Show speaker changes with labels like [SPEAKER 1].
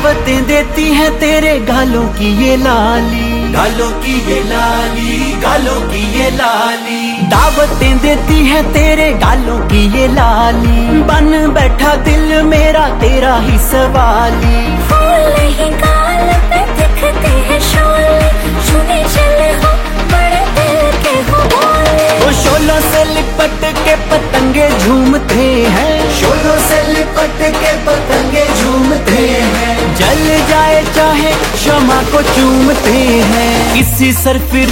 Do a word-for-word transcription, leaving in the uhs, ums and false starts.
[SPEAKER 1] दावतें देती है तेरे गालों की ये लाली, गालों की ये लाली, गालों की ये लाली। दावतें देती है तेरे गालों की ये लाली, बन बैठा दिल मेरा तेरा ही सवाली।
[SPEAKER 2] फूल ही गाल पे दिखते हैं शोले, सुने चले हो बड़े दिल के हो बोले।
[SPEAKER 1] वो शोलों से लिपट के पतंगे झूमते हैं, शोलों से लिपट के पतंगे झूमते हैं। जल जाए चाहे शमा को चूमते हैं, किसी सरफिर